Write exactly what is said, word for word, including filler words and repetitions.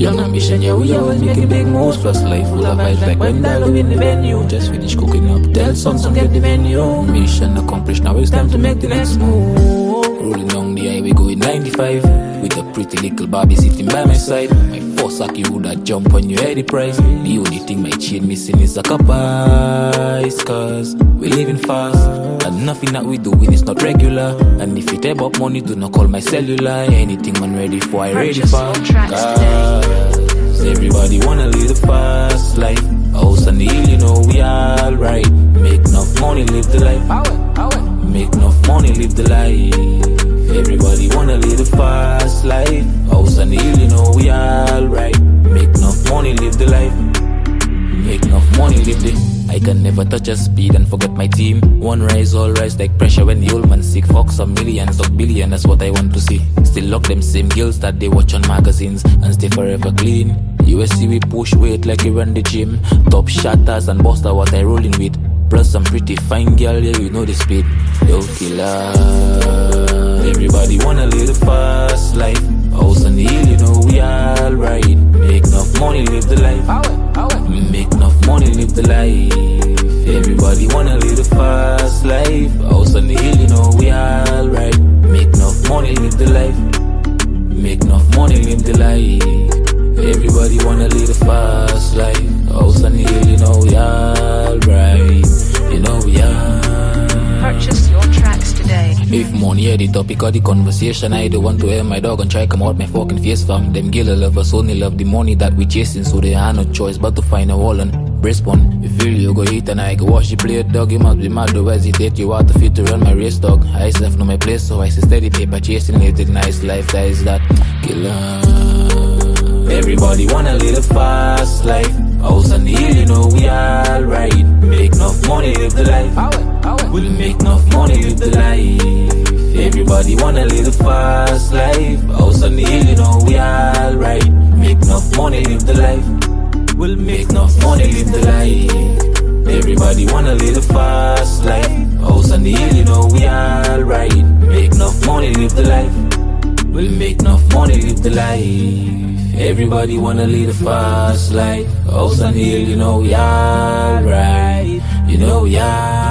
Young ambition, yeah, we always making big moves. Plus life full of vibes like when Dalo in the venue. Just finish cooking up, tell son, son get the venue. Mission accomplished, now it's time to make the next move. Rolling down the highway going ninety-five, with a pretty little Barbie sitting by my side. My first sack, you woulda jump on your heady price. The only thing my chain missing is a cup ice. Cause we living fast, and nothing that we doing is not regular. And if you tap up money, do not call my cellular. Anything man ready for, I ready for. Cause everybody wanna live the fast life. House on the hill, you know we alright. Make enough money, live the life. Make enough money, live the life. Everybody wanna live the fast life. House on the hill, you know we alright. Make enough money, live the life. Make enough money, live the. I can never touch a speed and forget my team. One rise, all rise like pressure when the old man sick. Fuck some millions, talk billion, that's what I want to see. Still lock them same girls that they watch on magazines and stay forever clean. U S C we push weight like we run the gym. Top shatters and buster what I rolling with. Plus some pretty fine girl, yeah, you know the speed. Yo, killer. Everybody wanna live the fast life. House on the hill, you know we alright. Make enough money, live the life. Make enough money, live the life. Everybody wanna live the fast life. House on the hill, you know we alright. Make enough money, live the life. Make enough money, live the life. Everybody wanna live the fast life. House on the hill, you know we alright. You know we are. Purchase your tracks today. If money are the topic of the conversation, I don't want to hear my dog and try come out my fucking face fam. Them gila lovers only love the money that we chasing, so they have no choice but to find a wall and breast one. You feel you go eat and I go wash the plate, dog. You must be mad to hesitate, you out to fit to run my race, dog. I self know my place, so I say steady paper chasing, live the nice life, that is that killer. Everybody wanna live a fast life. House on the hill, you know we alright. Make enough money, live the life. We'll make enough money, live the life. Everybody wanna live the fast life. House on the hill, you know we alright. Make enough money, live the life. We'll make enough money, live the life. Everybody wanna live the fast life. House on the hill, you know we alright. Make enough money, live the life. We'll make enough money, live the life. Everybody wanna live the fast life. House on the hill, you know we alright. You know we are.